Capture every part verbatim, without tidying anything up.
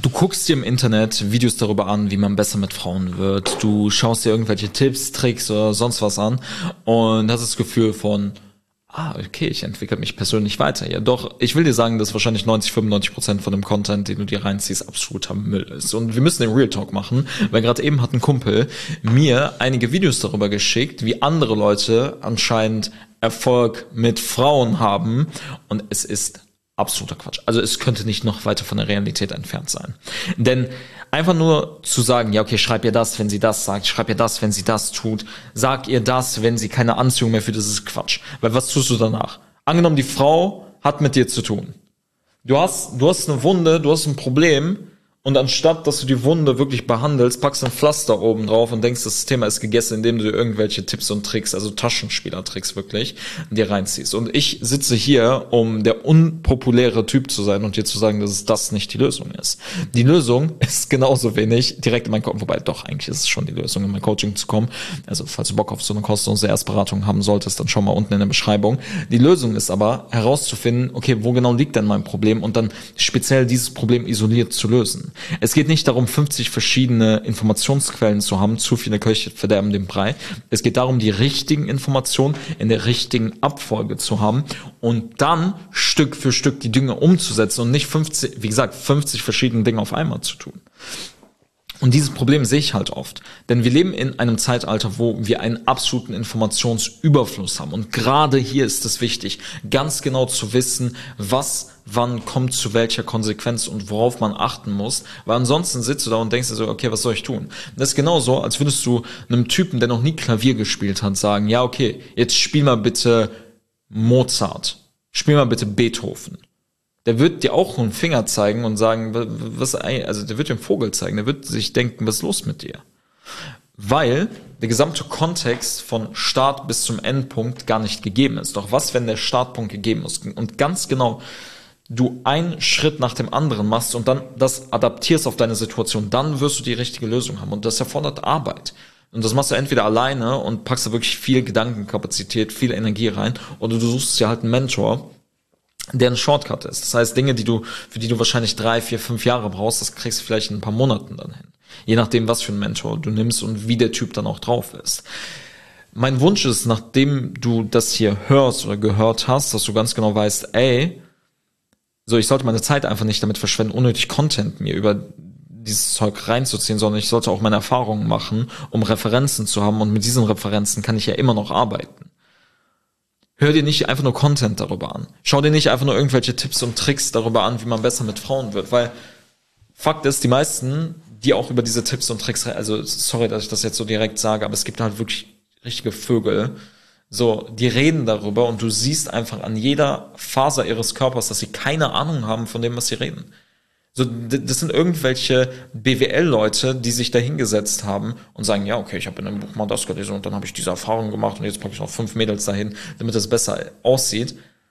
Du guckst dir im Internet Videos darüber an, wie man besser mit Frauen wird. Du schaust dir irgendwelche Tipps, Tricks oder sonst was an und hast das Gefühl von, ah, okay, ich entwickle mich persönlich weiter. Ja, doch, ich will dir sagen, dass wahrscheinlich neunzig, fünfundneunzig Prozent von dem Content, den du dir reinziehst, absoluter Müll ist. Und wir müssen den Real Talk machen, weil gerade eben hat ein Kumpel mir einige Videos darüber geschickt, wie andere Leute anscheinend Erfolg mit Frauen haben. Und es ist absoluter Quatsch. Also es könnte nicht noch weiter von der Realität entfernt sein. Denn einfach nur zu sagen, ja okay, schreib ihr das, wenn sie das sagt, schreib ihr das, wenn sie das tut, sag ihr das, wenn sie keine Anziehung mehr fühlt, das ist Quatsch. Weil was tust du danach? Angenommen, die Frau hat mit dir zu tun. Du hast, du hast eine Wunde, du hast ein Problem und anstatt, dass du die Wunde wirklich behandelst, packst du ein Pflaster oben drauf und denkst, das Thema ist gegessen, indem du dir irgendwelche Tipps und Tricks, also Taschenspielertricks wirklich, dir reinziehst. Und ich sitze hier, um der unpopuläre Typ zu sein und dir zu sagen, dass das nicht die Lösung ist. Die Lösung ist genauso wenig direkt in mein Coaching, wobei doch, eigentlich ist es schon die Lösung, in mein Coaching zu kommen. Also falls du Bock auf so eine kostenlose Erstberatung haben solltest, dann schau mal unten in der Beschreibung. Die Lösung ist aber herauszufinden, okay, wo genau liegt denn mein Problem und dann speziell dieses Problem isoliert zu lösen. Es geht nicht darum, fünfzig verschiedene Informationsquellen zu haben, zu viele Köche verderben den Brei. Es geht darum, die richtigen Informationen in der richtigen Abfolge zu haben und dann Stück für Stück die Dinge umzusetzen und nicht fünfzig, wie gesagt, fünfzig verschiedene Dinge auf einmal zu tun. Und dieses Problem sehe ich halt oft. Denn wir leben in einem Zeitalter, wo wir einen absoluten Informationsüberfluss haben. Und gerade hier ist es wichtig, ganz genau zu wissen, was wann kommt zu welcher Konsequenz und worauf man achten muss. Weil ansonsten sitzt du da und denkst dir so, okay, was soll ich tun? Das ist genauso, als würdest du einem Typen, der noch nie Klavier gespielt hat, sagen, ja, okay, jetzt spiel mal bitte Mozart. Spiel mal bitte Beethoven. Der wird dir auch einen Finger zeigen und sagen, was, also der wird dir einen Vogel zeigen, der wird sich denken, was ist los mit dir? Weil der gesamte Kontext von Start bis zum Endpunkt gar nicht gegeben ist. Doch was, wenn der Startpunkt gegeben ist? Und ganz genau, du einen Schritt nach dem anderen machst und dann das adaptierst auf deine Situation, dann wirst du die richtige Lösung haben. Und das erfordert Arbeit. Und das machst du entweder alleine und packst da wirklich viel Gedankenkapazität, viel Energie rein, oder du suchst dir halt einen Mentor, der ein Shortcut ist. Das heißt, Dinge, die du, für die du wahrscheinlich drei, vier, fünf Jahre brauchst, das kriegst du vielleicht in ein paar Monaten dann hin. Je nachdem, was für einen Mentor du nimmst und wie der Typ dann auch drauf ist. Mein Wunsch ist, nachdem du das hier hörst oder gehört hast, dass du ganz genau weißt, ey, so, ich sollte meine Zeit einfach nicht damit verschwenden, unnötig Content mir über dieses Zeug reinzuziehen, sondern ich sollte auch meine Erfahrungen machen, um Referenzen zu haben, und mit diesen Referenzen kann ich ja immer noch arbeiten. Hör dir nicht einfach nur Content darüber an. Schau dir nicht einfach nur irgendwelche Tipps und Tricks darüber an, wie man besser mit Frauen wird, weil Fakt ist, die meisten, die auch über diese Tipps und Tricks, also sorry, dass ich das jetzt so direkt sage, aber es gibt halt wirklich richtige Vögel, so, die reden darüber und du siehst einfach an jeder Faser ihres Körpers, dass sie keine Ahnung haben von dem, was sie reden. So, das sind irgendwelche B W L-Leute, die sich da hingesetzt haben und sagen, ja, okay, ich habe in einem Buch mal das gelesen und dann habe ich diese Erfahrung gemacht und jetzt packe ich noch fünf Mädels dahin, damit das besser aussieht.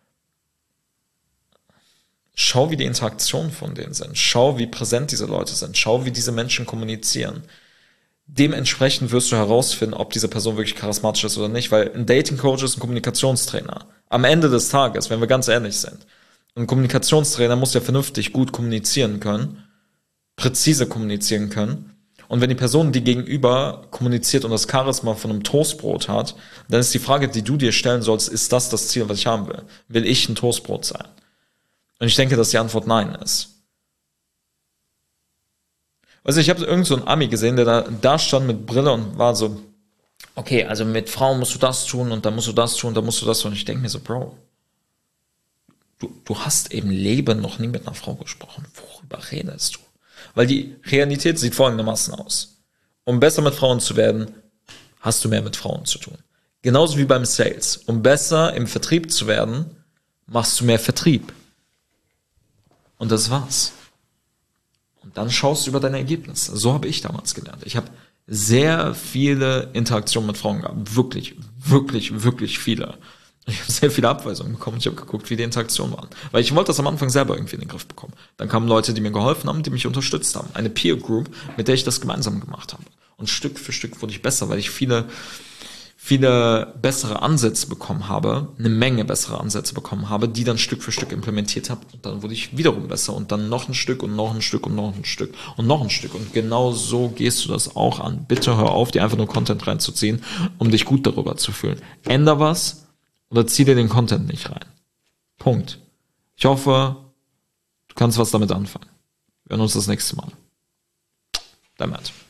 Schau, wie die Interaktionen von denen sind. Schau, wie präsent diese Leute sind. Schau, wie diese Menschen kommunizieren. Dementsprechend wirst du herausfinden, ob diese Person wirklich charismatisch ist oder nicht, weil ein Dating-Coach ist ein Kommunikationstrainer. Am Ende des Tages, wenn wir ganz ehrlich sind. Ein Kommunikationstrainer muss ja vernünftig gut kommunizieren können, präzise kommunizieren können. Und wenn die Person, die gegenüber kommuniziert und das Charisma von einem Toastbrot hat, dann ist die Frage, die du dir stellen sollst, ist das das Ziel, was ich haben will? Will ich ein Toastbrot sein? Und ich denke, dass die Antwort nein ist. Also ich habe irgend so einen Ami gesehen, der da, da stand mit Brille und war so, okay, also mit Frauen musst du das tun und dann musst du das tun, dann musst du das tun. Und ich denke mir so, Bro, du, du hast im Leben noch nie mit einer Frau gesprochen. Worüber redest du? Weil die Realität sieht folgendermaßen aus. Um besser mit Frauen zu werden, hast du mehr mit Frauen zu tun. Genauso wie beim Sales. Um besser im Vertrieb zu werden, machst du mehr Vertrieb. Und das war's. Und dann schaust du über deine Ergebnisse. So habe ich damals gelernt. Ich habe sehr viele Interaktionen mit Frauen gehabt. Wirklich, wirklich, wirklich viele. Ich habe sehr viele Abweisungen bekommen. Ich habe geguckt, wie die Interaktionen waren. Weil ich wollte das am Anfang selber irgendwie in den Griff bekommen. Dann kamen Leute, die mir geholfen haben, die mich unterstützt haben. Eine Peer Group, mit der ich das gemeinsam gemacht habe. Und Stück für Stück wurde ich besser, weil ich viele, viele bessere Ansätze bekommen habe, eine Menge bessere Ansätze bekommen habe, die dann Stück für Stück implementiert habe und dann wurde ich wiederum besser und dann noch ein Stück und noch ein Stück und noch ein Stück und noch ein Stück und genau so gehst du das auch an. Bitte hör auf, dir einfach nur Content reinzuziehen, um dich gut darüber zu fühlen. Änder was oder zieh dir den Content nicht rein. Punkt. Ich hoffe, du kannst was damit anfangen. Wir hören uns das nächste Mal. Dein Matt.